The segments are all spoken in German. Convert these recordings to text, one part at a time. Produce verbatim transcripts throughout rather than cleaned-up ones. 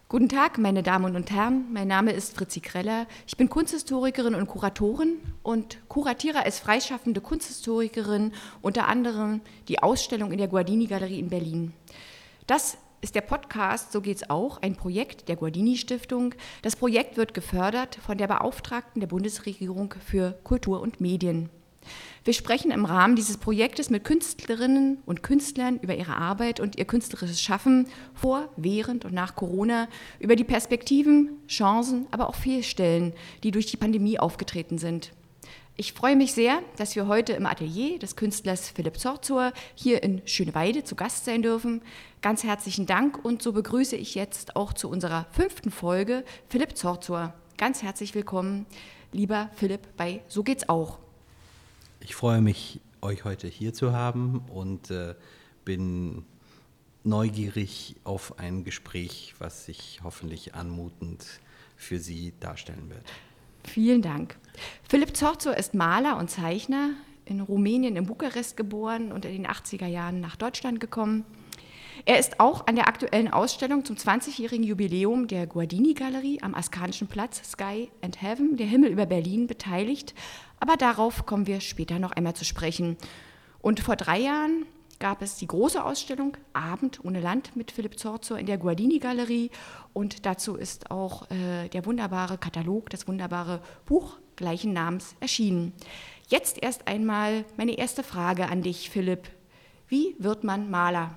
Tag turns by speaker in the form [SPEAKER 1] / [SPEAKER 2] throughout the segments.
[SPEAKER 1] Guten Tag, meine Damen und Herren. Mein Name ist Fritzi Kreller. Ich bin Kunsthistorikerin und Kuratorin und kuratiere als freischaffende Kunsthistorikerin unter anderem die Ausstellung in der Guardini-Galerie in Berlin. Das ist der Podcast So geht's auch, ein Projekt der Guardini-Stiftung. Das Projekt wird gefördert von der Beauftragten der Bundesregierung für Kultur und Medien. Wir sprechen im Rahmen dieses Projektes mit Künstlerinnen und Künstlern über ihre Arbeit und ihr künstlerisches Schaffen vor, während und nach Corona, über die Perspektiven, Chancen, aber auch Fehlstellen, die durch die Pandemie aufgetreten sind. Ich freue mich sehr, dass wir heute im Atelier des Künstlers Philipp Zorzor hier in Schöneweide zu Gast sein dürfen. Ganz herzlichen Dank und so begrüße ich jetzt auch zu unserer fünften Folge Philipp Zorzor. Ganz herzlich willkommen, lieber Philipp, bei So geht's auch.
[SPEAKER 2] Ich freue mich, euch heute hier zu haben und äh, bin neugierig auf ein Gespräch, was sich hoffentlich anmutend für Sie darstellen wird.
[SPEAKER 1] Vielen Dank. Philipp Zorzor ist Maler und Zeichner, in Rumänien in Bukarest geboren und in den achtziger Jahren nach Deutschland gekommen. Er ist auch an der aktuellen Ausstellung zum zwanzigjährigen Jubiläum der Guardini-Galerie am Askanischen Platz Sky and Heaven, der Himmel über Berlin, beteiligt. Aber darauf kommen wir später noch einmal zu sprechen. Und vor drei Jahren gab es die große Ausstellung Abend ohne Land mit Philipp Zorzor in der Guardini-Galerie. Und dazu ist auch äh, der wunderbare Katalog, das wunderbare Buch gleichen Namens erschienen. Jetzt erst einmal meine erste Frage an dich, Philipp. Wie wird man Maler?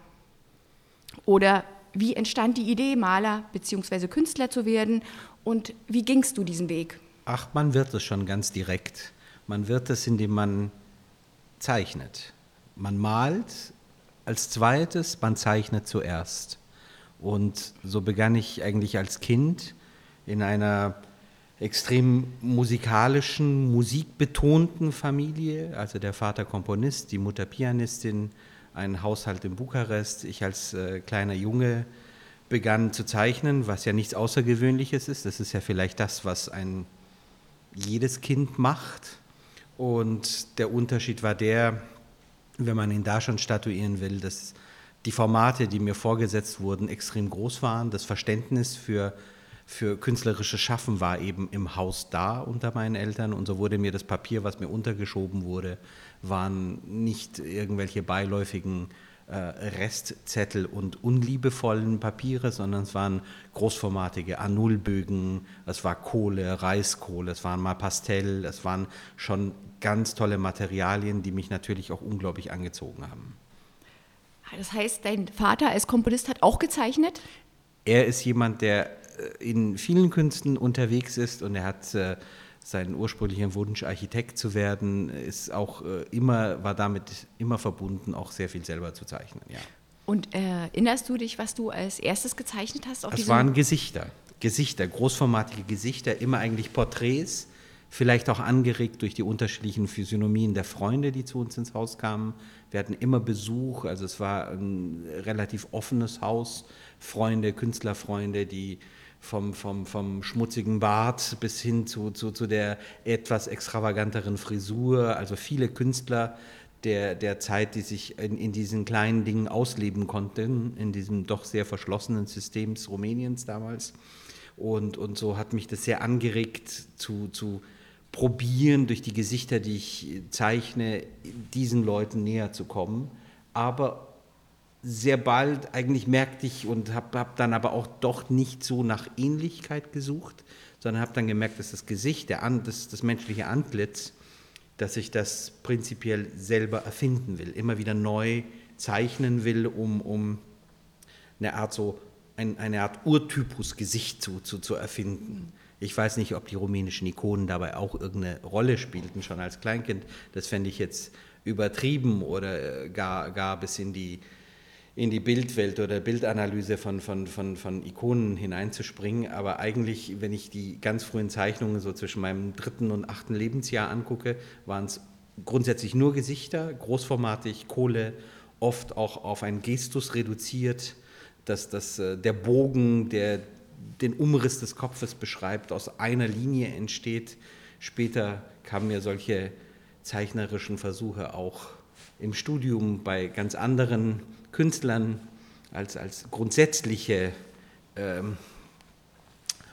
[SPEAKER 1] Oder wie entstand die Idee, Maler bzw. Künstler zu werden? Und wie gingst du diesen Weg?
[SPEAKER 2] Ach, man wird es schon ganz direkt. Man wird es, indem man zeichnet. Man malt als zweites, man zeichnet zuerst. Und so begann ich eigentlich als Kind in einer extrem musikalischen, musikbetonten Familie. Also der Vater Komponist, die Mutter Pianistin, ein Haushalt in Bukarest. Ich als äh, kleiner Junge begann zu zeichnen, was ja nichts Außergewöhnliches ist. Das ist ja vielleicht das, was ein jedes Kind macht. Und der Unterschied war der, wenn man ihn da schon statuieren will, dass die Formate, die mir vorgesetzt wurden, extrem groß waren. Das Verständnis für, für künstlerisches Schaffen war eben im Haus da unter meinen Eltern. Und so wurde mir das Papier, was mir untergeschoben wurde, waren nicht irgendwelche beiläufigen äh, Restzettel und unliebevollen Papiere, sondern es waren großformatige A null Bögen, es war Kohle, Reiskohle, es waren mal Pastell, es waren schon ganz tolle Materialien, die mich natürlich auch unglaublich angezogen haben.
[SPEAKER 1] Das heißt, dein Vater als Komponist hat auch gezeichnet?
[SPEAKER 2] Er ist jemand, der in vielen Künsten unterwegs ist und er hat äh, seinen ursprünglichen Wunsch, Architekt zu werden, ist auch äh, immer, war damit immer verbunden, auch sehr viel selber zu zeichnen. Ja.
[SPEAKER 1] Und äh, erinnerst du dich, was du als erstes gezeichnet hast? Auf
[SPEAKER 2] es waren Gesichter, Gesichter, großformatige Gesichter, immer eigentlich Porträts, vielleicht auch angeregt durch die unterschiedlichen Physiognomien der Freunde, die zu uns ins Haus kamen. Wir hatten immer Besuch, also es war ein relativ offenes Haus, Freunde, Künstlerfreunde, die Vom, vom, vom schmutzigen Bart bis hin zu, zu, zu der etwas extravaganteren Frisur, also viele Künstler der, der Zeit, die sich in, in diesen kleinen Dingen ausleben konnten, in diesem doch sehr verschlossenen System Rumäniens damals. Und, und so hat mich das sehr angeregt zu, zu probieren, durch die Gesichter, die ich zeichne, diesen Leuten näher zu kommen. Aber sehr bald eigentlich merkte ich und habe hab dann aber auch doch nicht so nach Ähnlichkeit gesucht, sondern habe dann gemerkt, dass das Gesicht, der An, das, das menschliche Antlitz, dass ich das prinzipiell selber erfinden will, immer wieder neu zeichnen will, um, um eine Art so ein, eine Art Urtypus-Gesicht zu, zu, zu erfinden. Ich weiß nicht, ob die rumänischen Ikonen dabei auch irgendeine Rolle spielten, schon als Kleinkind. Das fände ich jetzt übertrieben oder gar, gar bis in die in die Bildwelt oder Bildanalyse von, von, von, von Ikonen hineinzuspringen. Aber eigentlich, wenn ich die ganz frühen Zeichnungen so zwischen meinem dritten und achten Lebensjahr angucke, waren es grundsätzlich nur Gesichter, großformatig, Kohle, oft auch auf einen Gestus reduziert, dass, dass der Bogen, der den Umriss des Kopfes beschreibt, aus einer Linie entsteht. Später kamen mir solche zeichnerischen Versuche auch im Studium bei ganz anderen Künstlern als, als grundsätzliche ähm,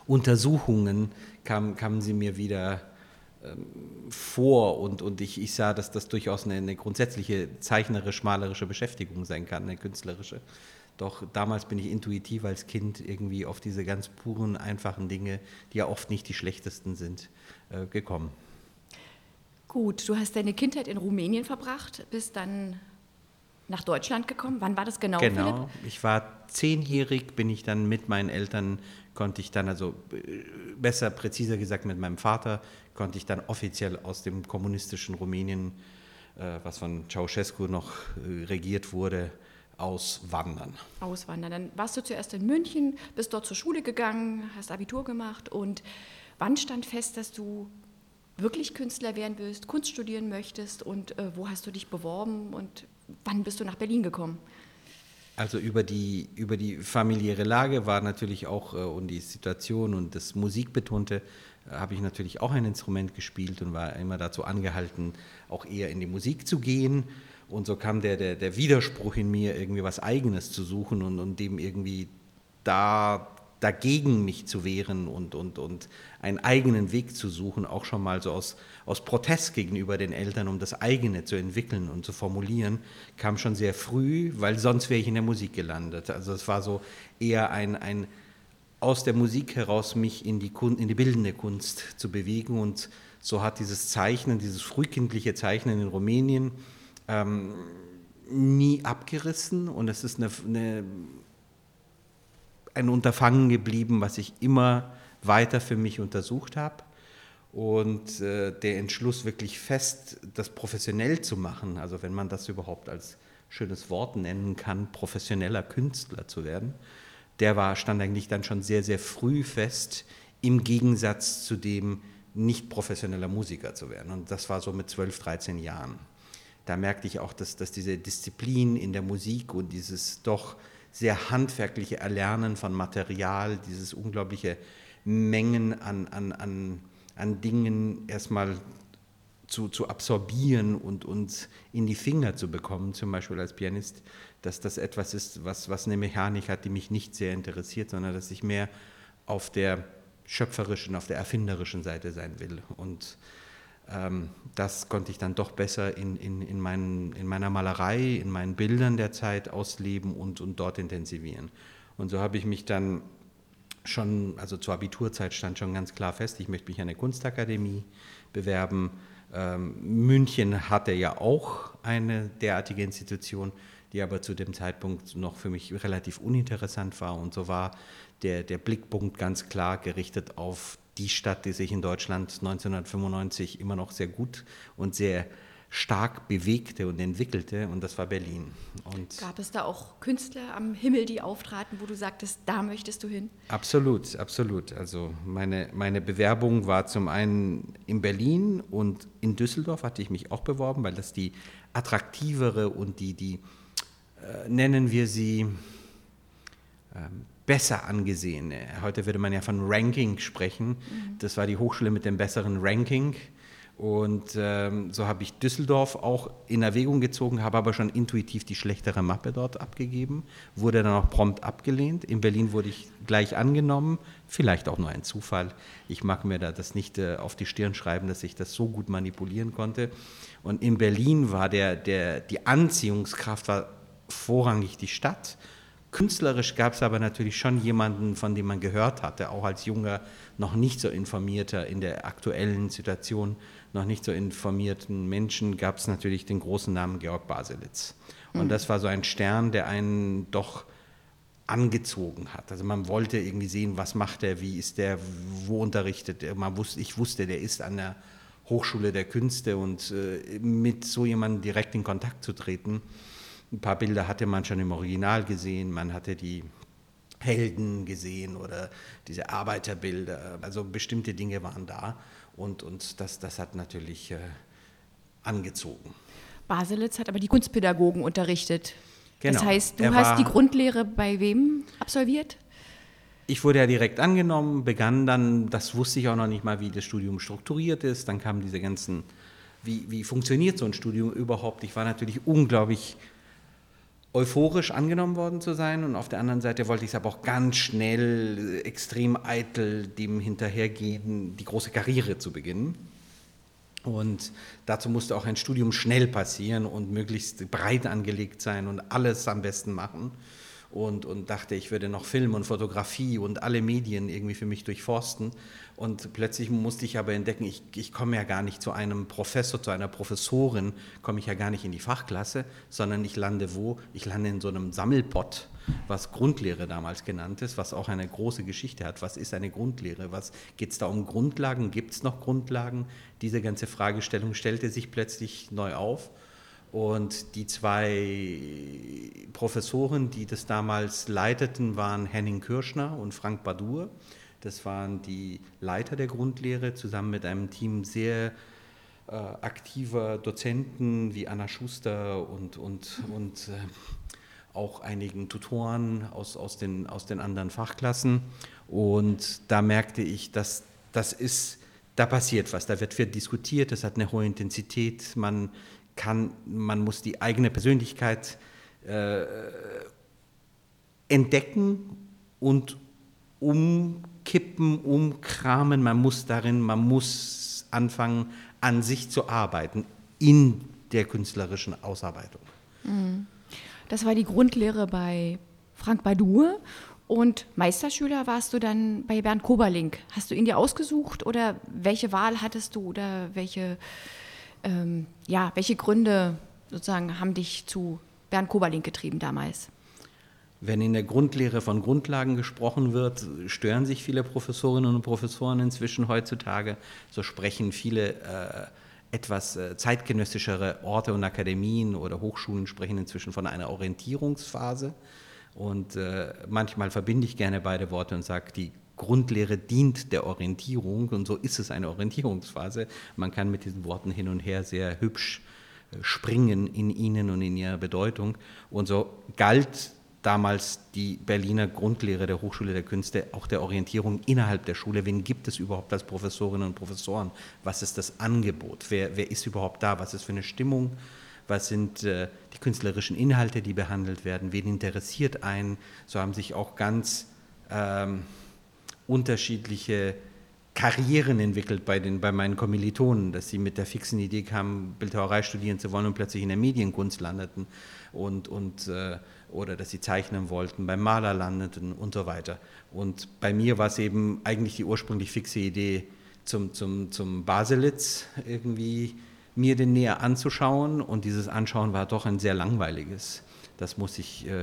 [SPEAKER 2] Untersuchungen kam, kamen sie mir wieder ähm, vor und, und ich, ich sah, dass das durchaus eine, eine grundsätzliche zeichnerisch, malerische Beschäftigung sein kann, eine künstlerische. Doch damals bin ich intuitiv als Kind irgendwie auf diese ganz puren, einfachen Dinge, die ja oft nicht die schlechtesten sind, äh, gekommen.
[SPEAKER 1] Gut, du hast deine Kindheit in Rumänien verbracht, bist dann nach Deutschland gekommen. Wann war das genau,
[SPEAKER 2] Genau,
[SPEAKER 1] Philipp?
[SPEAKER 2] ich war zehnjährig, bin ich dann mit meinen Eltern, konnte ich dann, also besser, präziser gesagt mit meinem Vater, konnte ich dann offiziell aus dem kommunistischen Rumänien, äh, was von Ceausescu noch äh, regiert wurde, auswandern.
[SPEAKER 1] Auswandern. Dann warst du zuerst in München, bist dort zur Schule gegangen, hast Abitur gemacht und wann stand fest, dass du wirklich Künstler werden willst, Kunst studieren möchtest und äh, wo hast du dich beworben und wann bist du nach Berlin gekommen?
[SPEAKER 2] Also über die, über die familiäre Lage war natürlich auch äh, und die Situation und das Musikbetonte, äh, habe ich natürlich auch ein Instrument gespielt und war immer dazu angehalten, auch eher in die Musik zu gehen. Und so kam der, der, der Widerspruch in mir, irgendwie was Eigenes zu suchen und, und dem irgendwie da dagegen mich zu wehren und, und, und einen eigenen Weg zu suchen, auch schon mal so aus, aus Protest gegenüber den Eltern, um das eigene zu entwickeln und zu formulieren, kam schon sehr früh, weil sonst wäre ich in der Musik gelandet. Also es war so eher ein, ein aus der Musik heraus mich in die, Kun- in die bildende Kunst zu bewegen und so hat dieses Zeichnen, dieses frühkindliche Zeichnen in Rumänien ähm, nie abgerissen und es ist eine, eine ein Unterfangen geblieben, was ich immer weiter für mich untersucht habe. Und äh, der Entschluss, wirklich fest das professionell zu machen, also wenn man das überhaupt als schönes Wort nennen kann, professioneller Künstler zu werden, der war, stand eigentlich dann schon sehr, sehr früh fest, im Gegensatz zu dem nicht professioneller Musiker zu werden. Und das war so mit zwölf, dreizehn Jahren. Da merkte ich auch, dass, dass diese Disziplin in der Musik und dieses doch sehr handwerkliche Erlernen von Material, dieses unglaubliche Mengen an, an, an, an Dingen erstmal zu, zu absorbieren und, und in die Finger zu bekommen, zum Beispiel als Pianist, dass das etwas ist, was, was eine Mechanik hat, die mich nicht sehr interessiert, sondern dass ich mehr auf der schöpferischen, auf der erfinderischen Seite sein will. Und ähm, das konnte ich dann doch besser in, in, in, meinen, in meiner Malerei, in meinen Bildern der Zeit ausleben und, und dort intensivieren. Und so habe ich mich dann schon, also zur Abiturzeit stand schon ganz klar fest, ich möchte mich an der Kunstakademie bewerben. Ähm, München hatte ja auch eine derartige Institution, die aber zu dem Zeitpunkt noch für mich relativ uninteressant war. Und so war der, der Blickpunkt ganz klar gerichtet auf die Stadt, die sich in Deutschland neunzehnhundertfünfundneunzig immer noch sehr gut und sehr stark bewegte und entwickelte, und das war Berlin. Und
[SPEAKER 1] gab es da auch Künstler am Himmel, die auftraten, wo du sagtest, da möchtest du hin?
[SPEAKER 2] Absolut, absolut. Also meine, meine Bewerbung war zum einen in Berlin und in Düsseldorf hatte ich mich auch beworben, weil das die attraktivere und die, die äh, nennen wir sie, ähm, besser angesehene. Heute würde man ja von Ranking sprechen. Mhm. Das war die Hochschule mit dem besseren Ranking. Und ähm, so habe ich Düsseldorf auch in Erwägung gezogen, habe aber schon intuitiv die schlechtere Mappe dort abgegeben, wurde dann auch prompt abgelehnt. In Berlin wurde ich gleich angenommen, vielleicht auch nur ein Zufall. Ich mag mir da das nicht äh, auf die Stirn schreiben, dass ich das so gut manipulieren konnte. Und in Berlin war der, der, die Anziehungskraft war vorrangig die Stadt. Künstlerisch gab es aber natürlich schon jemanden, von dem man gehört hatte, auch als junger, noch nicht so informierter in der aktuellen Situation, noch nicht so informierten Menschen, gab es natürlich den großen Namen Georg Baselitz. Und mhm. das war so ein Stern, der einen doch angezogen hat. Also man wollte irgendwie sehen, was macht er, wie ist der, wo unterrichtet er. Man wusste, ich wusste, der ist an der Hochschule der Künste, und äh, mit so jemandem direkt in Kontakt zu treten. Ein paar Bilder hatte man schon im Original gesehen, man hatte die Helden gesehen oder diese Arbeiterbilder, also bestimmte Dinge waren da, und, und das, das hat natürlich äh, angezogen.
[SPEAKER 1] Baselitz hat aber die Kunstpädagogen unterrichtet.
[SPEAKER 2] Genau.
[SPEAKER 1] Das heißt, du
[SPEAKER 2] Er
[SPEAKER 1] hast
[SPEAKER 2] war,
[SPEAKER 1] die Grundlehre bei wem absolviert?
[SPEAKER 2] Ich wurde ja direkt angenommen, begann dann, das wusste ich auch noch nicht mal, wie das Studium strukturiert ist, dann kamen diese ganzen, wie, wie funktioniert so ein Studium überhaupt? Ich war natürlich unglaublich euphorisch angenommen worden zu sein und auf der anderen Seite wollte ich es aber auch ganz schnell, extrem eitel dem hinterhergehen, die große Karriere zu beginnen. Und dazu musste auch ein Studium schnell passieren und möglichst breit angelegt sein und alles am besten machen. Und, und dachte, ich würde noch Film und Fotografie und alle Medien irgendwie für mich durchforsten. Und plötzlich musste ich aber entdecken, ich, ich komme ja gar nicht zu einem Professor, zu einer Professorin, komme ich ja gar nicht in die Fachklasse, sondern ich lande wo? Ich lande in so einem Sammelpott, was Grundlehre damals genannt ist, was auch eine große Geschichte hat. Was ist eine Grundlehre? Was geht es da um Grundlagen? Gibt es noch Grundlagen? Diese ganze Fragestellung stellte sich plötzlich neu auf. Und die zwei Professoren, die das damals leiteten, waren Henning Kürschner und Frank Badur. Das waren die Leiter der Grundlehre, zusammen mit einem Team sehr äh, aktiver Dozenten wie Anna Schuster und, und, und äh, auch einigen Tutoren aus, aus, den, aus den anderen Fachklassen. Und da merkte ich, dass das ist, da passiert was, da wird viel diskutiert, das hat eine hohe Intensität, man Kann, man muss die eigene Persönlichkeit äh, entdecken und umkippen, umkramen. Man muss darin, man muss anfangen, an sich zu arbeiten, in der künstlerischen Ausarbeitung.
[SPEAKER 1] Das war die Grundlehre bei Frank Badur. Und Meisterschüler warst du dann bei Bernd Koberlink. Hast du ihn dir ausgesucht oder welche Wahl hattest du oder welche... Ähm, ja, welche Gründe sozusagen haben dich zu Bernd Koberlink getrieben damals?
[SPEAKER 2] Wenn in der Grundlehre von Grundlagen gesprochen wird, stören sich viele Professorinnen und Professoren inzwischen heutzutage. So sprechen viele äh, etwas äh, zeitgenössischere Orte und Akademien oder Hochschulen sprechen inzwischen von einer Orientierungsphase. Und äh, manchmal verbinde ich gerne beide Worte und sage, die Grundlehre dient der Orientierung und so ist es eine Orientierungsphase. Man kann mit diesen Worten hin und her sehr hübsch springen in ihnen und in ihrer Bedeutung. Und so galt damals die Berliner Grundlehre der Hochschule der Künste auch der Orientierung innerhalb der Schule. Wen gibt es überhaupt als Professorinnen und Professoren? Was ist das Angebot? Wer, wer ist überhaupt da? Was ist für eine Stimmung? Was sind äh, die künstlerischen Inhalte, die behandelt werden? Wen interessiert einen? So haben sich auch ganz... Ähm, unterschiedliche Karrieren entwickelt bei, den, bei meinen Kommilitonen, dass sie mit der fixen Idee kamen, Bildhauerei studieren zu wollen und plötzlich in der Medienkunst landeten und, und, äh, oder dass sie zeichnen wollten, beim Maler landeten und so weiter. Und bei mir war es eben eigentlich die ursprünglich fixe Idee, zum, zum, zum Baselitz irgendwie mir den näher anzuschauen und dieses Anschauen war doch ein sehr langweiliges. Das muss ich äh,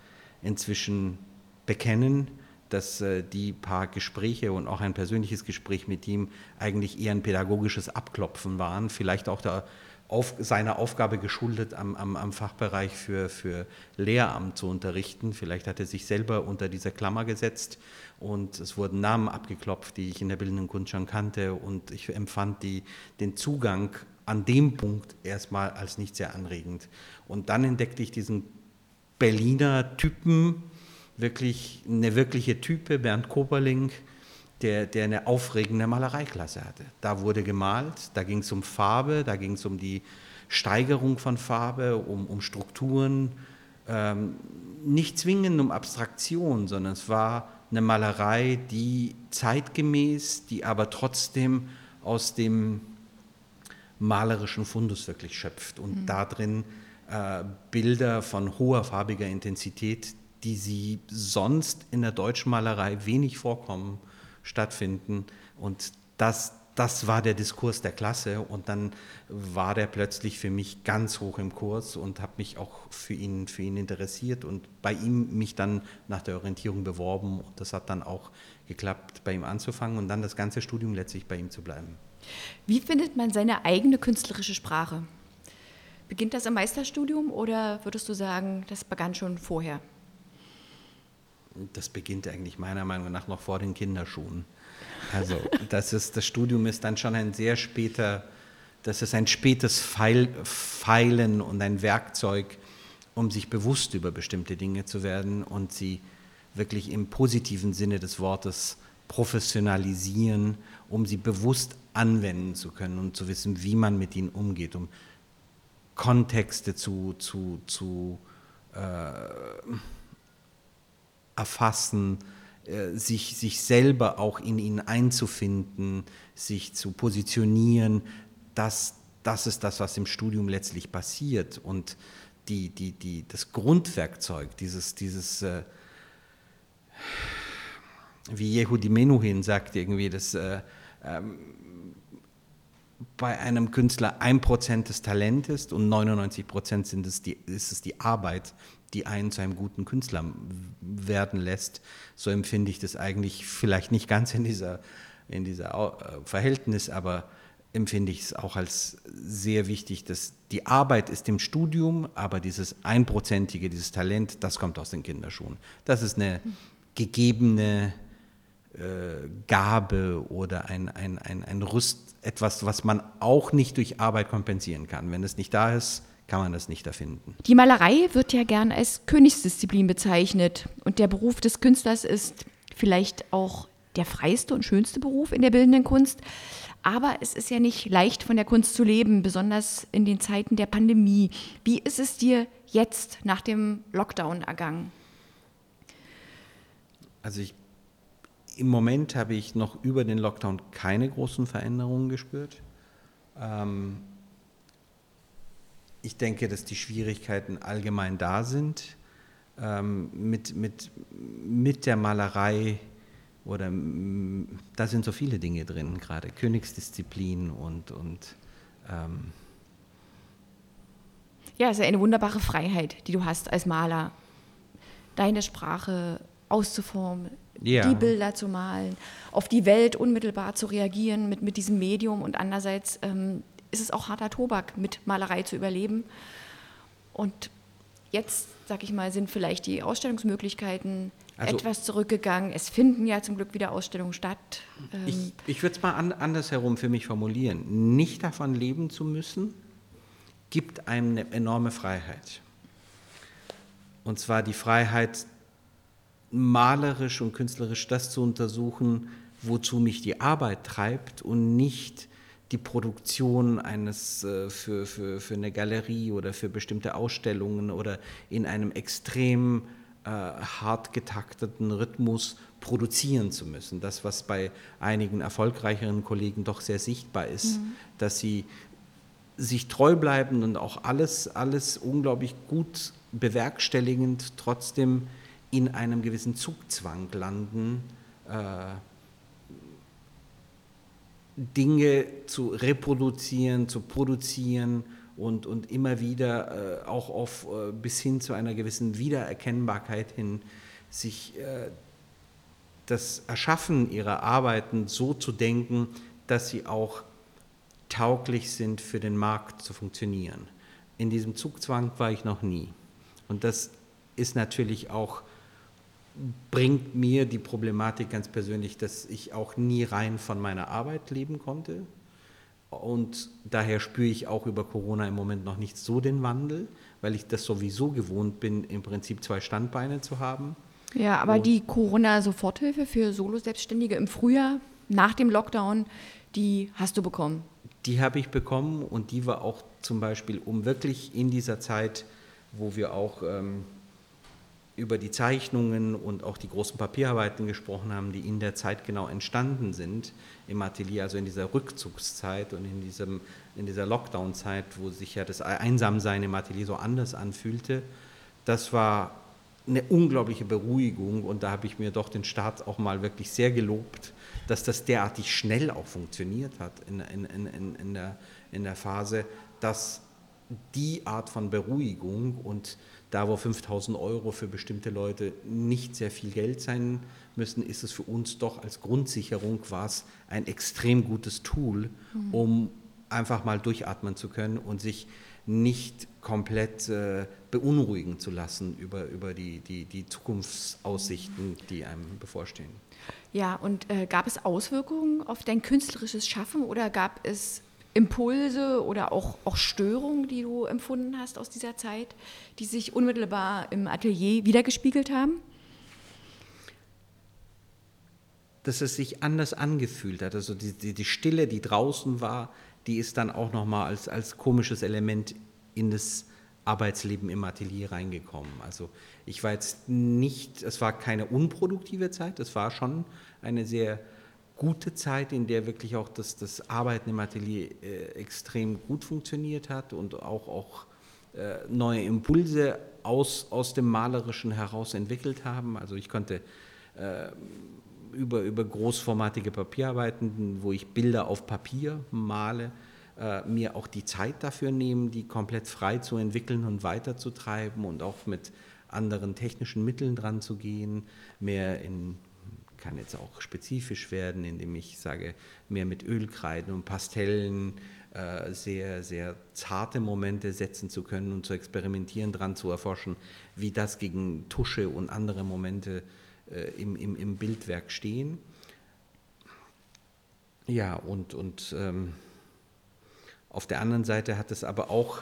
[SPEAKER 2] inzwischen bekennen, dass äh, die paar Gespräche und auch ein persönliches Gespräch mit ihm eigentlich eher ein pädagogisches Abklopfen waren, vielleicht auch der, auf, seiner Aufgabe geschuldet, am, am, am Fachbereich für, für Lehramt zu unterrichten. Vielleicht hat er sich selber unter diese Klammer gesetzt und es wurden Namen abgeklopft, die ich in der bildenden Kunst schon kannte und ich empfand die, den Zugang an dem Punkt erstmal als nicht sehr anregend. Und dann entdeckte ich diesen Berliner Typen, wirklich eine wirkliche Type, Bernd Koberlink, der, der eine aufregende Malereiklasse hatte. Da wurde gemalt, da ging es um Farbe, da ging es um die Steigerung von Farbe, um, um Strukturen, ähm, nicht zwingend um Abstraktion, sondern es war eine Malerei, die zeitgemäß, die aber trotzdem aus dem malerischen Fundus wirklich schöpft und mhm. da drin äh, Bilder von hoher farbiger Intensität, die sie sonst in der deutschen Malerei wenig vorkommen, stattfinden. Und das, das war der Diskurs der Klasse und dann war der plötzlich für mich ganz hoch im Kurs und habe mich auch für ihn, für ihn interessiert und bei ihm mich dann nach der Orientierung beworben und das hat dann auch geklappt, bei ihm anzufangen und dann das ganze Studium letztlich bei ihm zu bleiben.
[SPEAKER 1] Wie findet man seine eigene künstlerische Sprache? Beginnt das im Meisterstudium oder würdest du sagen, das begann schon vorher?
[SPEAKER 2] Das beginnt eigentlich meiner Meinung nach noch vor den Kinderschuhen. Also das, ist, das Studium ist dann schon ein sehr später, das ist ein spätes Feil, Feilen und ein Werkzeug, um sich bewusst über bestimmte Dinge zu werden und sie wirklich im positiven Sinne des Wortes professionalisieren, um sie bewusst anwenden zu können und zu wissen, wie man mit ihnen umgeht, um Kontexte zu, zu, zu äh, erfassen, äh, sich, sich selber auch in ihn einzufinden, sich zu positionieren, das, das ist das, was im Studium letztlich passiert. Und die, die, die, das Grundwerkzeug, dieses, dieses äh, wie Yehudi Menuhin sagt irgendwie, dass äh, ähm, bei einem Künstler ein Prozent das Talent ist und neunundneunzig Prozent sind es die, ist es die Arbeit, die einen zu einem guten Künstler werden lässt. So empfinde ich das eigentlich vielleicht nicht ganz in dieser, in dieser Verhältnis, aber empfinde ich es auch als sehr wichtig, dass die Arbeit ist im Studium, aber dieses Einprozentige, dieses Talent, das kommt aus den Kinderschuhen. Das ist eine gegebene äh, Gabe oder ein, ein, ein, ein Rüst, etwas, was man auch nicht durch Arbeit kompensieren kann. Wenn es nicht da ist, kann man das nicht erfinden.
[SPEAKER 1] Die Malerei wird ja gern als Königsdisziplin bezeichnet und der Beruf des Künstlers ist vielleicht auch der freiste und schönste Beruf in der bildenden Kunst. Aber es ist ja nicht leicht, von der Kunst zu leben, besonders in den Zeiten der Pandemie. Wie ist es dir jetzt nach dem Lockdown ergangen?
[SPEAKER 2] Also ich, im Moment habe ich noch über den Lockdown keine großen Veränderungen gespürt. Ähm, ich denke, dass die Schwierigkeiten allgemein da sind. Ähm, mit, mit, mit der Malerei oder da sind so viele Dinge drin, gerade Königsdisziplin und, und ähm
[SPEAKER 1] ja, es ist eine wunderbare Freiheit, die du hast als Maler, deine Sprache auszuformen, ja. Die Bilder zu malen, auf die Welt unmittelbar zu reagieren mit, mit diesem Medium und andererseits ähm, ist es auch harter Tobak, mit Malerei zu überleben. Und jetzt, sag ich mal, sind vielleicht die Ausstellungsmöglichkeiten also, etwas zurückgegangen. Es finden ja zum Glück wieder Ausstellungen statt. Ähm
[SPEAKER 2] ich ich würde es mal an, andersherum für mich formulieren. Nicht davon leben zu müssen, gibt einem eine enorme Freiheit. Und zwar die Freiheit, malerisch und künstlerisch das zu untersuchen, wozu mich die Arbeit treibt und nicht die Produktion eines äh, für, für, für eine Galerie oder für bestimmte Ausstellungen oder in einem extrem äh, hart getakteten Rhythmus produzieren zu müssen. Das, was bei einigen erfolgreicheren Kollegen doch sehr sichtbar ist, mhm. dass sie sich treu bleiben und auch alles, alles unglaublich gut bewerkstelligend trotzdem in einem gewissen Zugzwang landen, äh, Dinge zu reproduzieren, zu produzieren und, und immer wieder äh, auch auf, äh, bis hin zu einer gewissen Wiedererkennbarkeit hin, sich äh, das Erschaffen ihrer Arbeiten so zu denken, dass sie auch tauglich sind, für den Markt zu funktionieren. In diesem Zugzwang war ich noch nie. Und das ist natürlich auch, bringt mir die Problematik ganz persönlich, dass ich auch nie rein von meiner Arbeit leben konnte. Und daher spüre ich auch über Corona im Moment noch nicht so den Wandel, weil ich das sowieso gewohnt bin, im Prinzip zwei Standbeine zu haben.
[SPEAKER 1] Ja, aber und die Corona-Soforthilfe für Solo-Selbstständige im Frühjahr nach dem Lockdown, die hast du bekommen?
[SPEAKER 2] Die habe ich bekommen und die war auch zum Beispiel, um wirklich in dieser Zeit, wo wir auch ähm, über die Zeichnungen und auch die großen Papierarbeiten gesprochen haben, die in der Zeit genau entstanden sind im Atelier, also in dieser Rückzugszeit und in, diesem, in dieser Lockdown-Zeit, wo sich ja das Einsamsein im Atelier so anders anfühlte. Das war eine unglaubliche Beruhigung und da habe ich mir doch den Staat auch mal wirklich sehr gelobt, dass das derartig schnell auch funktioniert hat in, in, in, in, der, in der Phase, dass die Art von Beruhigung und da, wo fünftausend Euro für bestimmte Leute nicht sehr viel Geld sein müssen, ist es für uns doch als Grundsicherung war es ein extrem gutes Tool, mhm. um einfach mal durchatmen zu können und sich nicht komplett äh, beunruhigen zu lassen über, über die, die, die Zukunftsaussichten, die einem bevorstehen.
[SPEAKER 1] Ja, und äh, gab es Auswirkungen auf dein künstlerisches Schaffen oder gab es Impulse oder auch, auch Störungen, die du empfunden hast aus dieser Zeit, die sich unmittelbar im Atelier wiedergespiegelt haben?
[SPEAKER 2] Dass es sich anders angefühlt hat. Also die, die, die Stille, die draußen war, die ist dann auch nochmal als, als komisches Element in das Arbeitsleben im Atelier reingekommen. Also ich war jetzt nicht, es war keine unproduktive Zeit, es war schon eine sehr gute Zeit, in der wirklich auch das, das Arbeiten im Atelier äh, extrem gut funktioniert hat und auch, auch äh, neue Impulse aus, aus dem Malerischen heraus entwickelt haben. Also ich konnte äh, über, über großformatige Papierarbeiten, wo ich Bilder auf Papier male, äh, mir auch die Zeit dafür nehmen, die komplett frei zu entwickeln und weiterzutreiben und auch mit anderen technischen Mitteln dran zu gehen, mehr in kann jetzt auch spezifisch werden, indem ich sage, mehr mit Ölkreiden und Pastellen äh, sehr, sehr zarte Momente setzen zu können und zu experimentieren, dran zu erforschen, wie das gegen Tusche und andere Momente äh, im, im, im Bildwerk stehen. Ja, und, und ähm, auf der anderen Seite hat es aber auch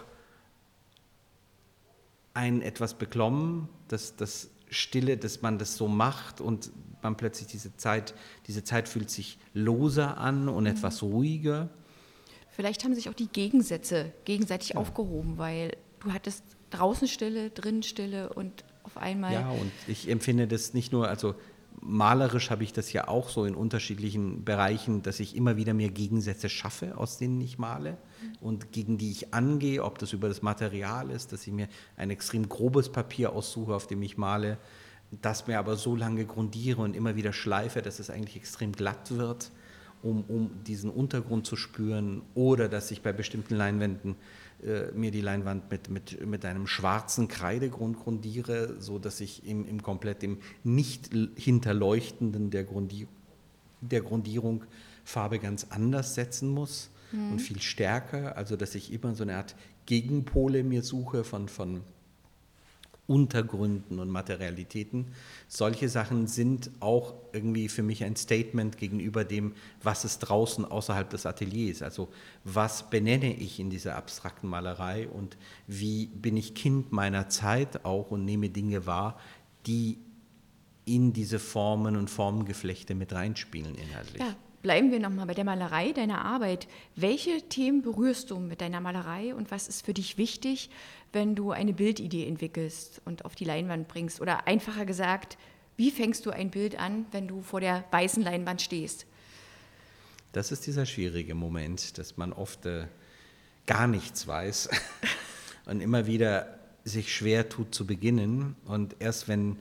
[SPEAKER 2] ein etwas beklommen, dass das Stille, dass man das so macht und man plötzlich diese Zeit, diese Zeit fühlt sich loser an und mhm. etwas ruhiger.
[SPEAKER 1] Vielleicht haben sich auch die Gegensätze gegenseitig ja. aufgehoben, weil du hattest draußen Stille, drinnen Stille und auf einmal...
[SPEAKER 2] Ja, und ich empfinde das nicht nur, also malerisch habe ich das ja auch so in unterschiedlichen Bereichen, dass ich immer wieder mir Gegensätze schaffe, aus denen ich male mhm. und gegen die ich angehe, ob das über das Material ist, dass ich mir ein extrem grobes Papier aussuche, auf dem ich male, das mir aber so lange grundiere und immer wieder schleife, dass es eigentlich extrem glatt wird, um, um diesen Untergrund zu spüren, oder dass ich bei bestimmten Leinwänden äh, mir die Leinwand mit, mit, mit einem schwarzen Kreidegrund grundiere, sodass ich im, im komplett im nicht hinterleuchtenden der, Grundi- der Grundierung Farbe ganz anders setzen muss mhm. und viel stärker, also dass ich immer so eine Art Gegenpole mir suche von, von Untergründen und Materialitäten. Solche Sachen sind auch irgendwie für mich ein Statement gegenüber dem, was ist draußen außerhalb des Ateliers. Also was benenne ich in dieser abstrakten Malerei und wie bin ich Kind meiner Zeit auch und nehme Dinge wahr, die in diese Formen und Formengeflechte mit reinspielen inhaltlich.
[SPEAKER 1] Ja. Bleiben wir nochmal bei der Malerei, deiner Arbeit. Welche Themen berührst du mit deiner Malerei und was ist für dich wichtig, wenn du eine Bildidee entwickelst und auf die Leinwand bringst? Oder einfacher gesagt, wie fängst du ein Bild an, wenn du vor der weißen Leinwand stehst?
[SPEAKER 2] Das ist dieser schwierige Moment, dass man oft äh, gar nichts weiß und immer wieder sich schwer tut zu beginnen. Und erst wenn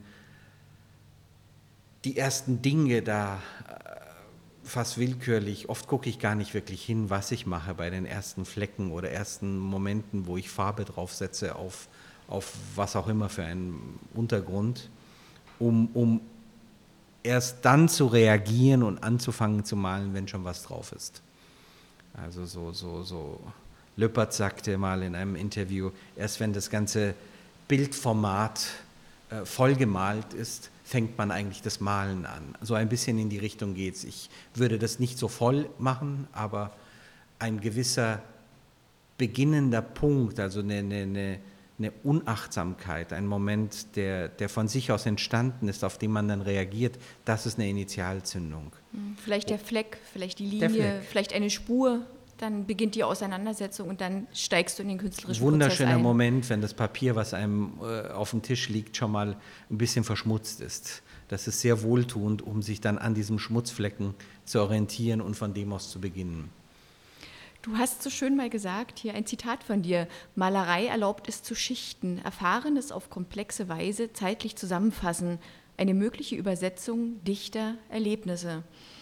[SPEAKER 2] die ersten Dinge da fast willkürlich, oft gucke ich gar nicht wirklich hin, was ich mache bei den ersten Flecken oder ersten Momenten, wo ich Farbe draufsetze auf, auf was auch immer für einen Untergrund, um, um erst dann zu reagieren und anzufangen zu malen, wenn schon was drauf ist. Also so, so, so. Löpert sagte mal in einem Interview, erst wenn das ganze Bildformat äh, vollgemalt ist, fängt man eigentlich das Malen an. So ein bisschen in die Richtung geht es. Ich würde das nicht so voll machen, aber ein gewisser beginnender Punkt, also eine, eine, eine Unachtsamkeit, ein Moment, der, der von sich aus entstanden ist, auf den man dann reagiert, das ist eine Initialzündung.
[SPEAKER 1] Vielleicht der Fleck, vielleicht die Linie, vielleicht eine Spur. Dann beginnt die Auseinandersetzung und dann steigst du in den künstlerischen Prozess ein.
[SPEAKER 2] Wunderschöner Moment, wenn das Papier, was einem äh, auf dem Tisch liegt, schon mal ein bisschen verschmutzt ist. Das ist sehr wohltuend, um sich dann an diesem Schmutzflecken zu orientieren und von dem aus zu beginnen.
[SPEAKER 1] Du hast so schön mal gesagt, hier ein Zitat von dir: Malerei erlaubt es zu schichten, Erfahrenes auf komplexe Weise zeitlich zusammenfassen, eine mögliche Übersetzung dichter Erlebnisse.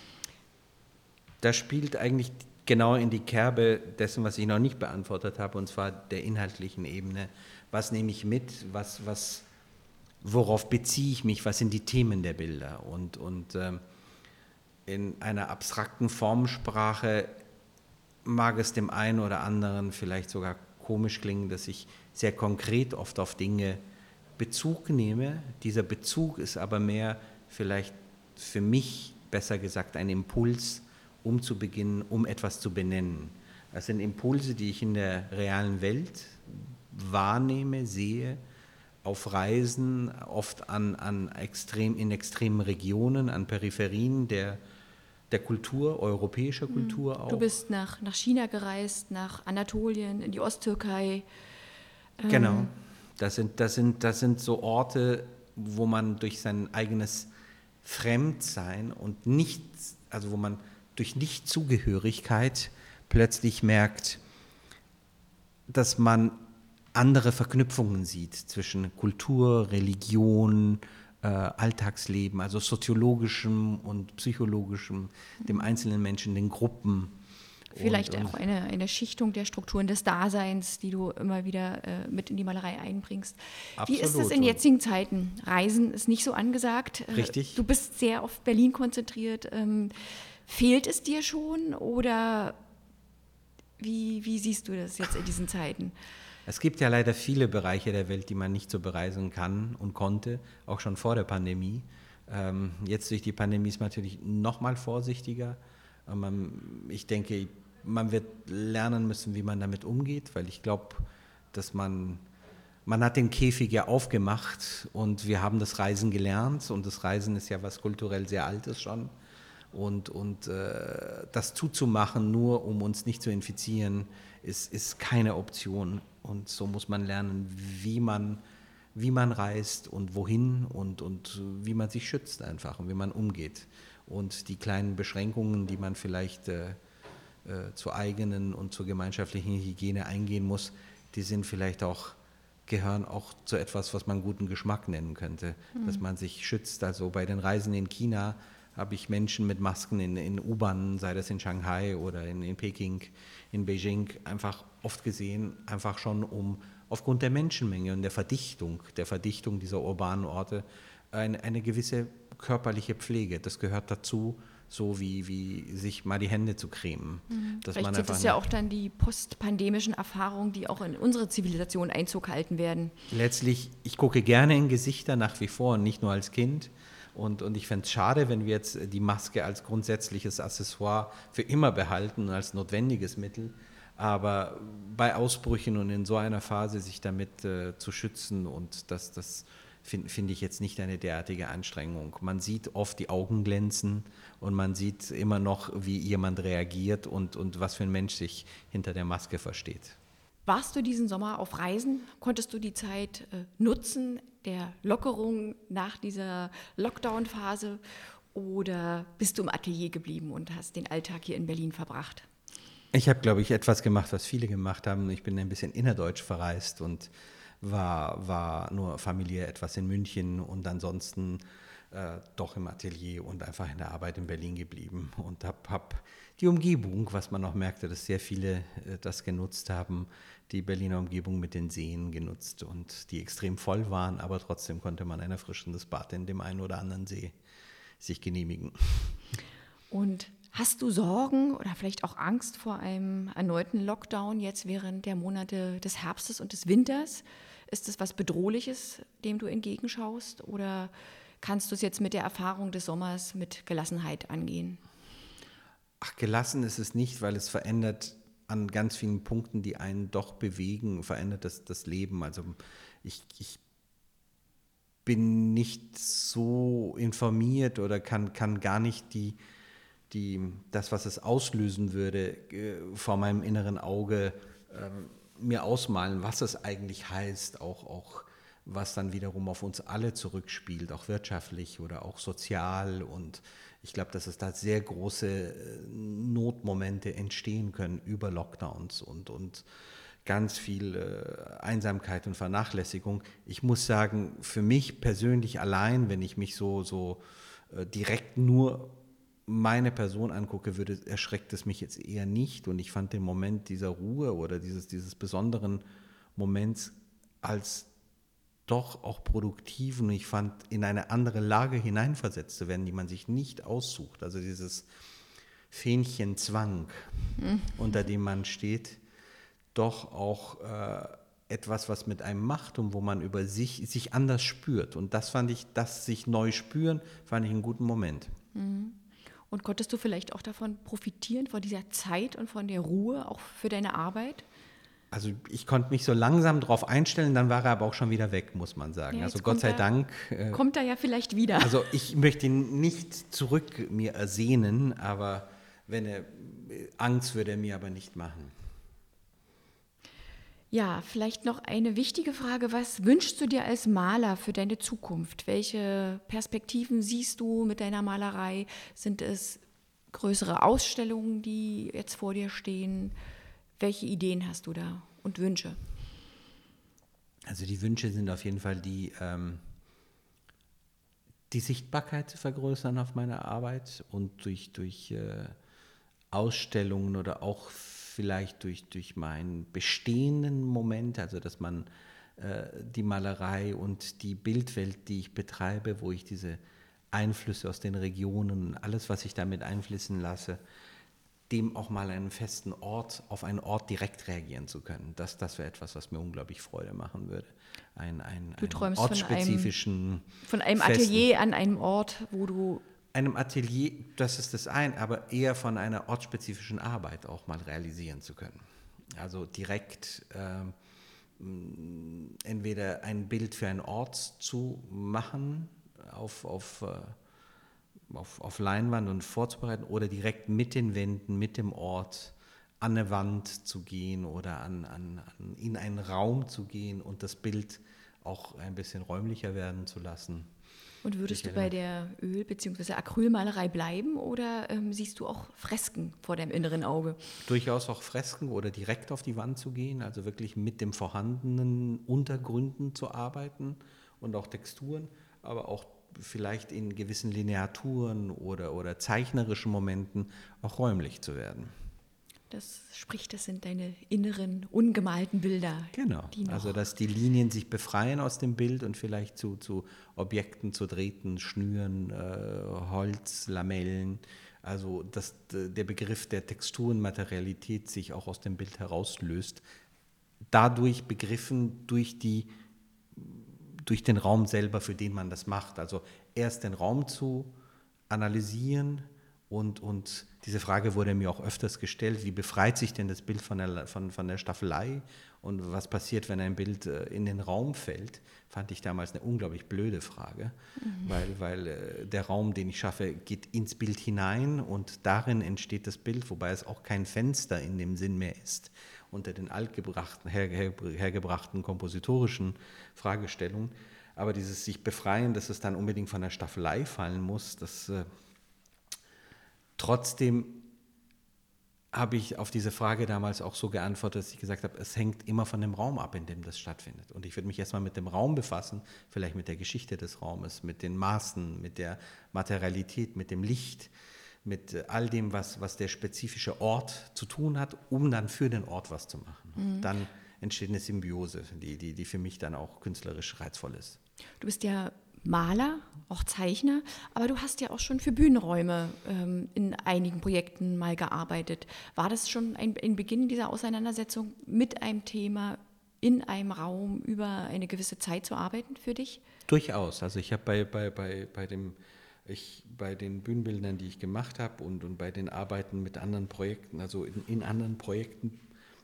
[SPEAKER 2] Das spielt eigentlich genau in die Kerbe dessen, was ich noch nicht beantwortet habe, und zwar der inhaltlichen Ebene. Was nehme ich mit? Was, was, worauf beziehe ich mich? Was sind die Themen der Bilder? Und, und ähm, in einer abstrakten Formensprache mag es dem einen oder anderen vielleicht sogar komisch klingen, dass ich sehr konkret oft auf Dinge Bezug nehme. Dieser Bezug ist aber mehr vielleicht für mich, besser gesagt, ein Impuls, um zu beginnen, um etwas zu benennen. Das sind Impulse, die ich in der realen Welt wahrnehme, sehe, auf Reisen, oft an, an extrem, in extremen Regionen, an Peripherien der, der Kultur, europäischer Kultur auch.
[SPEAKER 1] Du bist nach, nach China gereist, nach Anatolien, in die Osttürkei.
[SPEAKER 2] Genau. Das sind, das sind, das sind so Orte, wo man durch sein eigenes Fremdsein und nicht, also wo man durch Nichtzugehörigkeit plötzlich merkt, dass man andere Verknüpfungen sieht zwischen Kultur, Religion, äh, Alltagsleben, also soziologischem und psychologischem, dem einzelnen Menschen, den Gruppen.
[SPEAKER 1] Vielleicht
[SPEAKER 2] und,
[SPEAKER 1] auch eine, eine Schichtung der Strukturen des Daseins, die du immer wieder äh, mit in die Malerei einbringst.
[SPEAKER 2] Absolut.
[SPEAKER 1] Wie ist es in jetzigen Zeiten? Reisen ist nicht so angesagt.
[SPEAKER 2] Richtig.
[SPEAKER 1] Du bist sehr auf Berlin konzentriert. Ähm, fehlt es dir schon oder wie, wie siehst du das jetzt in diesen Zeiten?
[SPEAKER 2] Es gibt ja leider viele Bereiche der Welt, die man nicht so bereisen kann und konnte, auch schon vor der Pandemie. Ähm, jetzt durch die Pandemie ist man natürlich noch mal vorsichtiger. Man, ich denke, man wird lernen müssen, wie man damit umgeht, weil ich glaube, dass man, man hat den Käfig ja aufgemacht und wir haben das Reisen gelernt und das Reisen ist ja was kulturell sehr Altes schon und, und äh, das zuzumachen, nur um uns nicht zu infizieren, ist, ist keine Option und so muss man lernen, wie man, wie man reist und wohin und, und wie man sich schützt einfach und wie man umgeht. Und die kleinen Beschränkungen, die man vielleicht äh, äh, zur eigenen und zur gemeinschaftlichen Hygiene eingehen muss, die sind vielleicht auch, gehören auch zu etwas, was man guten Geschmack nennen könnte, mhm. dass man sich schützt. Also bei den Reisen in China habe ich Menschen mit Masken in, in U-Bahnen, sei das in Shanghai oder in, in Peking, in Beijing, einfach oft gesehen, einfach schon um aufgrund der Menschenmenge und der Verdichtung, der Verdichtung dieser urbanen Orte eine, eine gewisse körperliche Pflege, das gehört dazu, so wie, wie sich mal die Hände zu cremen.
[SPEAKER 1] Mhm.
[SPEAKER 2] Dass
[SPEAKER 1] Vielleicht
[SPEAKER 2] man
[SPEAKER 1] sind es ja auch dann die postpandemischen Erfahrungen, die auch in unsere Zivilisation Einzug halten werden.
[SPEAKER 2] Letztlich, ich gucke gerne in Gesichter nach wie vor, nicht nur als Kind. Und, und ich fände es schade, wenn wir jetzt die Maske als grundsätzliches Accessoire für immer behalten, als notwendiges Mittel. Aber bei Ausbrüchen und in so einer Phase sich damit äh, zu schützen und das, das finde find ich jetzt nicht eine derartige Anstrengung. Man sieht oft die Augen glänzen und man sieht immer noch, wie jemand reagiert und, und was für ein Mensch sich hinter der Maske versteht.
[SPEAKER 1] Warst du diesen Sommer auf Reisen? Konntest du die Zeit äh, nutzen, der Lockerung nach dieser Lockdown-Phase? Oder bist du im Atelier geblieben und hast den Alltag hier in Berlin verbracht?
[SPEAKER 2] Ich habe, glaube ich, etwas gemacht, was viele gemacht haben. Ich bin ein bisschen innerdeutsch verreist und war, war nur familiär etwas in München und ansonsten äh, doch im Atelier und einfach in der Arbeit in Berlin geblieben und habe hab die Umgebung, was man auch merkte, dass sehr viele äh, das genutzt haben, die Berliner Umgebung mit den Seen genutzt und die extrem voll waren, aber trotzdem konnte man ein erfrischendes Bad in dem einen oder anderen See sich genehmigen.
[SPEAKER 1] Und hast du Sorgen oder vielleicht auch Angst vor einem erneuten Lockdown jetzt während der Monate des Herbstes und des Winters? Ist es was Bedrohliches, dem du entgegenschaust, oder kannst du es jetzt mit der Erfahrung des Sommers mit Gelassenheit angehen?
[SPEAKER 2] Ach, gelassen ist es nicht, weil es verändert an ganz vielen Punkten, die einen doch bewegen, verändert das, das Leben. Also ich, ich bin nicht so informiert oder kann, kann gar nicht die, die, das, was es auslösen würde, vor meinem inneren Auge ähm, mir ausmalen, was es eigentlich heißt, auch, auch was dann wiederum auf uns alle zurückspielt, auch wirtschaftlich oder auch sozial. Und ich glaube, dass es da sehr große Notmomente entstehen können über Lockdowns und, und ganz viel äh, Einsamkeit und Vernachlässigung. Ich muss sagen, für mich persönlich allein, wenn ich mich so, so äh, direkt nur meine Person angucke, würde, erschreckt es mich jetzt eher nicht. Und ich fand den Moment dieser Ruhe oder dieses, dieses besonderen Moments als doch auch produktiv, und ich fand, in eine andere Lage hineinversetzt zu werden, die man sich nicht aussucht. Also dieses Fähnchenzwang, mhm. unter dem man steht, doch auch äh, etwas, was mit einem macht und wo man über sich, sich anders spürt. Und das fand ich, das sich neu spüren, fand ich einen guten Moment.
[SPEAKER 1] Mhm. Und konntest du vielleicht auch davon profitieren, von dieser Zeit und von der Ruhe, auch für deine Arbeit?
[SPEAKER 2] Also ich konnte mich so langsam darauf einstellen, dann war er aber auch schon wieder weg, muss man sagen. Ja, also Gott sei
[SPEAKER 1] er,
[SPEAKER 2] Dank.
[SPEAKER 1] Äh, kommt er ja vielleicht wieder.
[SPEAKER 2] Also ich möchte ihn nicht zurück mir ersehnen, aber wenn er Angst würde er mir aber nicht machen.
[SPEAKER 1] Ja, vielleicht noch eine wichtige Frage. Was wünschst du dir als Maler für deine Zukunft? Welche Perspektiven siehst du mit deiner Malerei? Sind es größere Ausstellungen, die jetzt vor dir stehen? Welche Ideen hast du da und Wünsche?
[SPEAKER 2] Also die Wünsche sind auf jeden Fall die, ähm, die Sichtbarkeit zu vergrößern auf meiner Arbeit und durch, durch äh, Ausstellungen oder auch vielleicht durch, durch meinen bestehenden Moment, also dass man äh, die Malerei und die Bildwelt, die ich betreibe, wo ich diese Einflüsse aus den Regionen, alles, was ich damit einfließen lasse, dem auch mal einen festen Ort, auf einen Ort direkt reagieren zu können. Das, das wäre etwas, was mir unglaublich Freude machen würde. Ein, ein,
[SPEAKER 1] Du träumst
[SPEAKER 2] einen ortsspezifischen
[SPEAKER 1] von einem, von einem
[SPEAKER 2] festen,
[SPEAKER 1] Atelier an einem Ort, wo du...
[SPEAKER 2] Einem Atelier, das ist das ein, aber eher von einer ortsspezifischen Arbeit auch mal realisieren zu können. Also direkt äh, entweder ein Bild für einen Ort zu machen, auf, auf äh, Auf, auf Leinwand und vorzubereiten oder direkt mit den Wänden, mit dem Ort an eine Wand zu gehen oder an, an, an, in einen Raum zu gehen und das Bild auch ein bisschen räumlicher werden zu lassen.
[SPEAKER 1] Und würdest du bei der Öl- bzw. Acrylmalerei bleiben oder ähm, siehst du auch Fresken vor deinem inneren Auge?
[SPEAKER 2] Durchaus auch Fresken oder direkt auf die Wand zu gehen, also wirklich mit dem vorhandenen Untergründen zu arbeiten und auch Texturen, aber auch vielleicht in gewissen Lineaturen oder, oder zeichnerischen Momenten auch räumlich zu werden.
[SPEAKER 1] Das spricht, das sind deine inneren, ungemalten Bilder.
[SPEAKER 2] Genau, also dass die Linien sich befreien aus dem Bild und vielleicht zu, zu Objekten, zu Drähten, Schnüren, äh, Holz, Lamellen, also dass der Begriff der Texturenmaterialität sich auch aus dem Bild herauslöst, dadurch begriffen durch die durch den Raum selber, für den man das macht. Also erst den Raum zu analysieren und, und diese Frage wurde mir auch öfters gestellt, wie befreit sich denn das Bild von der, von, von der Staffelei und was passiert, wenn ein Bild in den Raum fällt, fand ich damals eine unglaublich blöde Frage, mhm. weil, weil der Raum, den ich schaffe, geht ins Bild hinein und darin entsteht das Bild, wobei es auch kein Fenster in dem Sinn mehr ist, unter den altgebrachten, her, her, hergebrachten kompositorischen Fragestellungen. Aber dieses sich befreien, dass es dann unbedingt von der Staffelei fallen muss, das äh, trotzdem habe ich auf diese Frage damals auch so geantwortet, dass ich gesagt habe, es hängt immer von dem Raum ab, in dem das stattfindet. Und ich würde mich erstmal mit dem Raum befassen, vielleicht mit der Geschichte des Raumes, mit den Maßen, mit der Materialität, mit dem Licht, mit all dem, was, was der spezifische Ort zu tun hat, um dann für den Ort was zu machen. Mhm. Dann entsteht eine Symbiose, die, die, die für mich dann auch künstlerisch reizvoll ist.
[SPEAKER 1] Du bist ja Maler, auch Zeichner, aber du hast ja auch schon für Bühnenräume ähm, in einigen Projekten mal gearbeitet. War das schon ein, ein Beginn dieser Auseinandersetzung mit einem Thema, in einem Raum über eine gewisse Zeit zu arbeiten für dich?
[SPEAKER 2] Durchaus. Also ich habe bei, bei, bei, bei dem Ich, bei den Bühnenbildern, die ich gemacht habe und, und bei den Arbeiten mit anderen Projekten, also in, in anderen Projekten,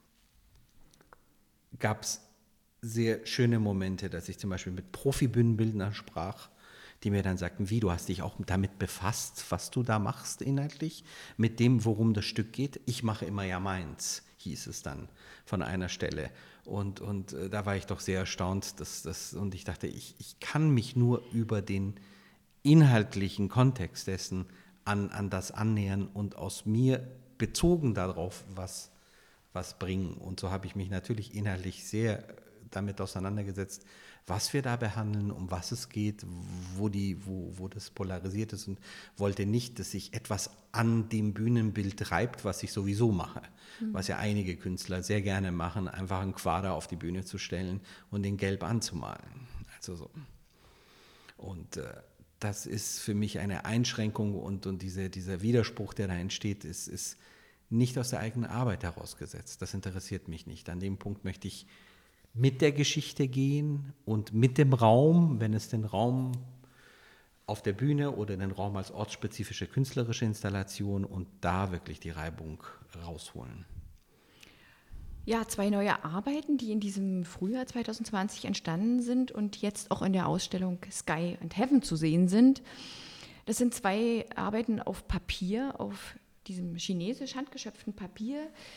[SPEAKER 2] gab es sehr schöne Momente, dass ich zum Beispiel mit Profi-Bühnenbildnern sprach, die mir dann sagten, wie, du hast dich auch damit befasst, was du da machst inhaltlich, mit dem, worum das Stück geht. Ich mache immer ja meins, hieß es dann von einer Stelle. Und, und äh, da war ich doch sehr erstaunt, dass das, und ich dachte, ich, ich kann mich nur über den inhaltlichen Kontext dessen an, an das annähern und aus mir bezogen darauf was, was bringen. Und so habe ich mich natürlich inhaltlich sehr damit auseinandergesetzt, was wir da behandeln, um was es geht, wo, die, wo, wo das polarisiert ist und wollte nicht, dass sich etwas an dem Bühnenbild reibt, was ich sowieso mache, mhm. was ja einige Künstler sehr gerne machen, einfach einen Quader auf die Bühne zu stellen und den gelb anzumalen. Also so. Und äh, das ist für mich eine Einschränkung und, und diese, dieser Widerspruch, der da entsteht, ist, ist nicht aus der eigenen Arbeit herausgesetzt. Das interessiert mich nicht. An dem Punkt möchte ich mit der Geschichte gehen und mit dem Raum, wenn es den Raum auf der Bühne oder den Raum als ortsspezifische künstlerische Installation und da wirklich die Reibung rausholen.
[SPEAKER 1] Ja, zwei neue Arbeiten, die in diesem Frühjahr zwanzig zwanzig entstanden sind und jetzt auch in der Ausstellung Sky and Heaven zu sehen sind. Das sind zwei Arbeiten auf Papier, auf diesem chinesisch handgeschöpften Papier,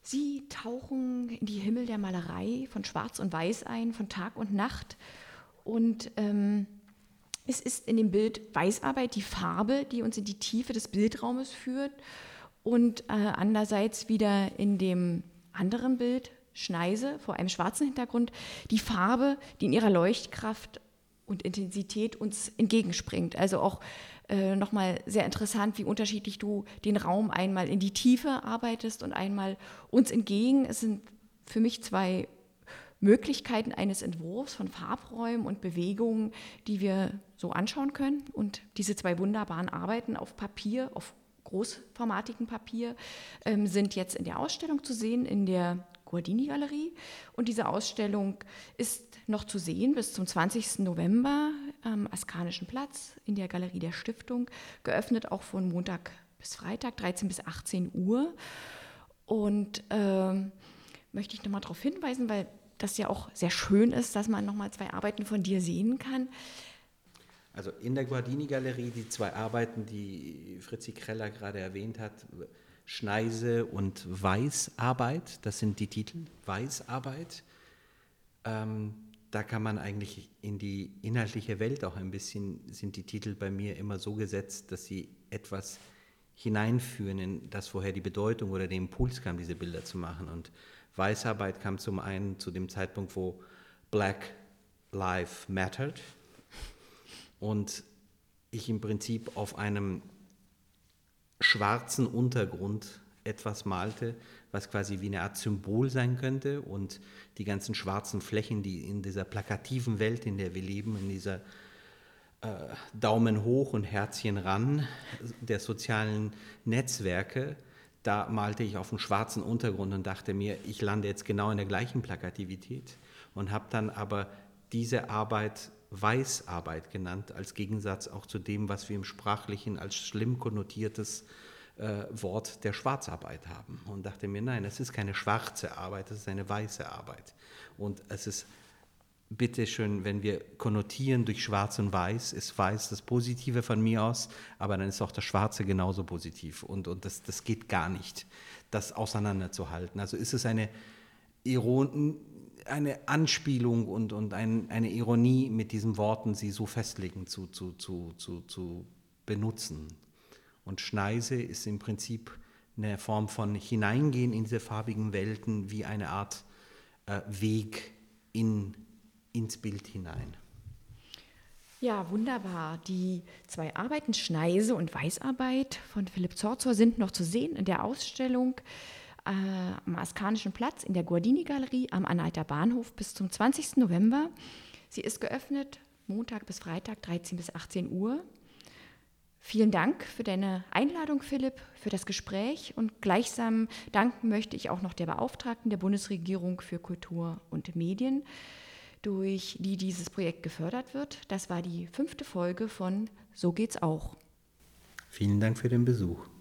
[SPEAKER 1] Sie tauchen in die Himmel der Malerei von Schwarz und Weiß ein, von Tag und Nacht. Und ähm, es ist in dem Bild Weißarbeit die Farbe, die uns in die Tiefe des Bildraumes führt. Und äh, andererseits wieder in dem anderen Bild Schneise vor einem schwarzen Hintergrund die Farbe, die in ihrer Leuchtkraft und Intensität uns entgegenspringt. Also auch äh, nochmal sehr interessant, wie unterschiedlich du den Raum einmal in die Tiefe arbeitest und einmal uns entgegen. Es sind für mich zwei Möglichkeiten eines Entwurfs von Farbräumen und Bewegungen, die wir so anschauen können. Und diese zwei wunderbaren Arbeiten auf Papier, auf großformatigen Papier, ähm, sind jetzt in der Ausstellung zu sehen, in der Guardini-Galerie. Und diese Ausstellung ist noch zu sehen bis zum zwanzigsten November am Askanischen Platz in der Galerie der Stiftung, geöffnet auch von Montag bis Freitag, dreizehn bis achtzehn Uhr. Und ähm, möchte ich nochmal darauf hinweisen, weil das ja auch sehr schön ist, dass man nochmal zwei Arbeiten von dir sehen kann.
[SPEAKER 2] Also in der Guardini-Galerie die zwei Arbeiten, die Fritzi Kreller gerade erwähnt hat, Schneise und Weißarbeit, das sind die Titel, Weißarbeit. Ähm, da kann man eigentlich in die inhaltliche Welt auch ein bisschen, sind die Titel bei mir immer so gesetzt, dass sie etwas hineinführen in das, woher die Bedeutung oder der Impuls kam, diese Bilder zu machen. Und Weißarbeit kam zum einen zu dem Zeitpunkt, wo Black Life mattered und ich im Prinzip auf einem schwarzen Untergrund etwas malte, was quasi wie eine Art Symbol sein könnte, und die ganzen schwarzen Flächen, die in dieser plakativen Welt, in der wir leben, in dieser äh, Daumen hoch und Herzchen ran der sozialen Netzwerke, da malte ich auf einem schwarzen Untergrund und dachte mir, ich lande jetzt genau in der gleichen Plakativität, und habe dann aber diese Arbeit Weißarbeit genannt, als Gegensatz auch zu dem, was wir im Sprachlichen als schlimm konnotiertes äh, Wort der Schwarzarbeit haben. Und dachte mir, nein, es ist keine schwarze Arbeit, es ist eine weiße Arbeit. Und es ist, bitteschön, wenn wir konnotieren durch Schwarz und Weiß, ist Weiß das Positive von mir aus, aber dann ist auch das Schwarze genauso positiv. Und, und das, das geht gar nicht, das auseinanderzuhalten. Also ist es eine Ironie, eine Anspielung und, und ein, eine Ironie, mit diesen Worten sie so festlegen zu, zu, zu, zu, zu benutzen. Und Schneise ist im Prinzip eine Form von Hineingehen in diese farbigen Welten, wie eine Art äh, Weg in, ins Bild hinein.
[SPEAKER 1] Ja, wunderbar. Die zwei Arbeiten, Schneise und Weißarbeit von Philipp Zorzor, sind noch zu sehen in der Ausstellung Äh, am Askanischen Platz in der Guardini-Galerie am Anhalter Bahnhof bis zum zwanzigsten November. Sie ist geöffnet Montag bis Freitag, dreizehn bis achtzehn Uhr. Vielen Dank für deine Einladung, Philipp, für das Gespräch, und gleichsam danken möchte ich auch noch der Beauftragten der Bundesregierung für Kultur und Medien, durch die dieses Projekt gefördert wird. Das war die fünfte Folge von So geht's auch.
[SPEAKER 2] Vielen Dank für den Besuch.